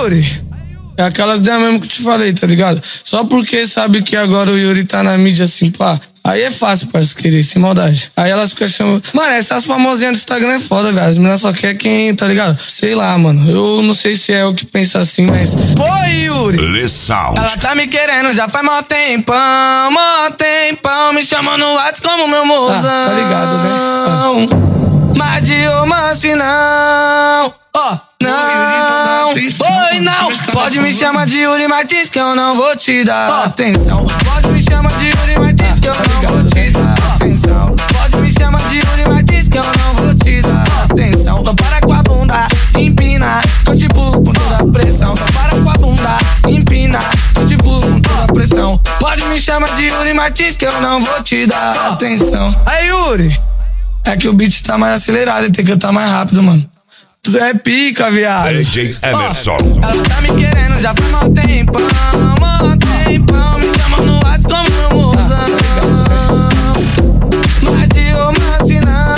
Yuri, é aquelas ideias mesmo que eu te falei, tá ligado? Só porque sabe que agora o Yuri tá na mídia assim, pá. Aí é fácil, parceiro, querer, sem maldade. Aí elas ficam chamando... Mano, essas famosinhas do Instagram é foda, velho. As meninas só querem quem, tá ligado? Sei lá, mano. Eu não sei se é o que pensa assim, mas... Pô, Yuri! Le Sound. Ela tá me querendo já faz mó tempão. Me chamando no WhatsApp como meu mozão. Tá ligado, né? Mas de romance não. Não, oi não. Pode me chamar de Yuri Martins que eu não vou te dar atenção. Pode me chamar de Yuri Martins que eu não vou te dar atenção. Pode me chamar de Yuri Martins que eu não vou te dar atenção. Então para com a bunda, empina, que eu te pulo com toda a pressão. Então para com a bunda, empina, que eu te pulo com toda a pressão. Pode me chamar de Yuri Martins que eu não vou te dar atenção. Aí Yuri, é que o beat tá mais acelerado, tem que cantar mais rápido, mano. Tu é pica, viado. DJ Emerson. Ela tá me querendo já faz mó tempão. Me chama no WhatsApp como meu mozão. Mas de romance não.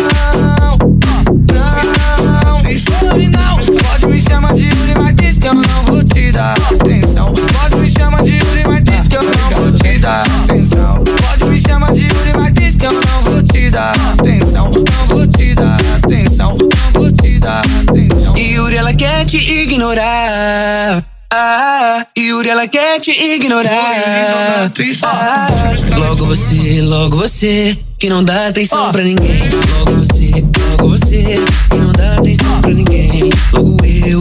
Não, pode me chamar de Yuri Martins que eu não vou te dar atenção. Pode me chamar de Yuri Martins que eu não vou te dar atenção. Pode me chamar de Yuri Martins que eu não vou te dar atenção. Não vou te dar atenção. Não vou te dar atenção. Yuri, ela quer te ignorar. Yuri, ela quer te ignorar. Logo você, que não dá atenção pra ninguém. Logo você, que não dá atenção pra ninguém. Logo eu.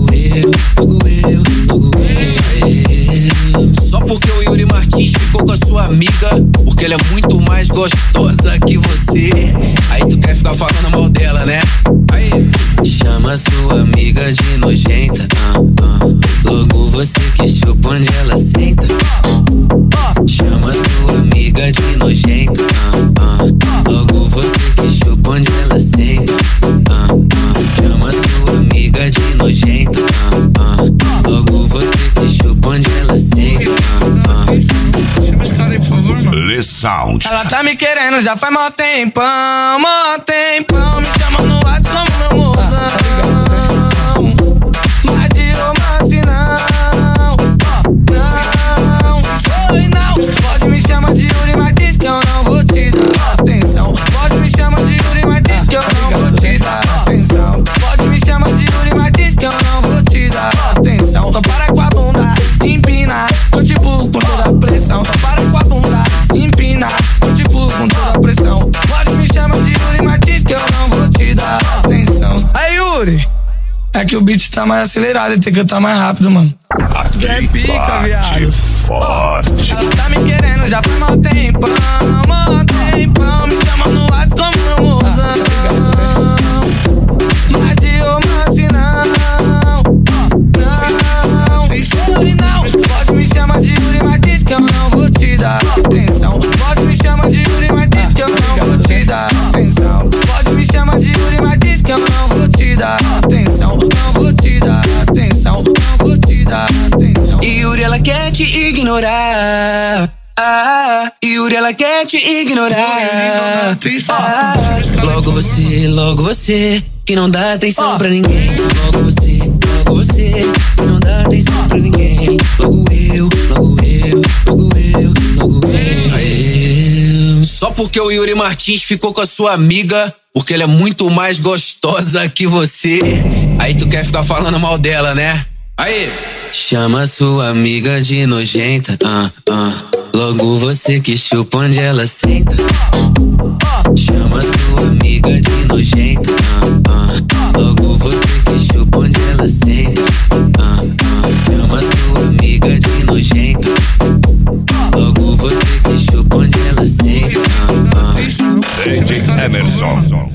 Só porque o Yuri Martins ficou com a sua amiga, porque ela é muito mais gostosa que você. Aí tu quer ficar falando mal dela, né? Aí chama sua amiga de nojenta. Logo você que chupa onde ela senta. Chama sua amiga de nojenta. Logo você que chupa onde ela senta. Chama sua amiga de nojenta. Logo você que chupa onde ela senta. Chama esse cara aí, por favor, mano. Le Sound. Ela tá me querendo já faz mó tempão. Me chama no WhatsApp como meu mozão. Mas de romance não. Não, pode me chamar de Yuri Martins que eu não vou te dar atenção. Pode me chamar de Yuri Martins que eu não vou te dar atenção. Pode me chamar de Yuri Martins que eu não vou te dar atenção. Então para com a bunda, empina, que eu te pulo com toda a pressão. Então para com a bunda, empina, que eu te pulo com toda a pressão. Pode me chamar de Yuri Martins que eu não vou te dar atenção. Aí Yuri, é que o beat tá mais acelerado, tem que cantar mais rápido, mano. Tu é pica, viado. Forte. Ela tá me querendo já faz mó tempão. Me chama no WhatsApp como meu mozão. Mas de romance não. Pode me chamar de Yuri Martins que eu não vou te dar atenção. Pode me chamar de Yuri Martins que eu não vou te dar atenção. Pode me chamar de Yuri Martins que eu não vou te dar atenção. Não vou te dar atenção. Não vou te dar atenção. Yuri, ela quer te ignorar. Yuri, ela quer te ignorar. Logo você, que não dá atenção pra ninguém. Logo você, que não dá atenção pra ninguém. Logo eu. Só porque o Yuri Martins ficou com a sua amiga, porque ela é muito mais gostosa que você. Aí tu quer ficar falando mal dela, né? Aí chama sua amiga de nojenta. Logo você que chupa onde ela senta. Chama sua amiga de nojenta. Logo você que chupa onde ela senta. Chama sua amiga de nojenta. Logo você que chupa onde ela senta. DJ Emerson.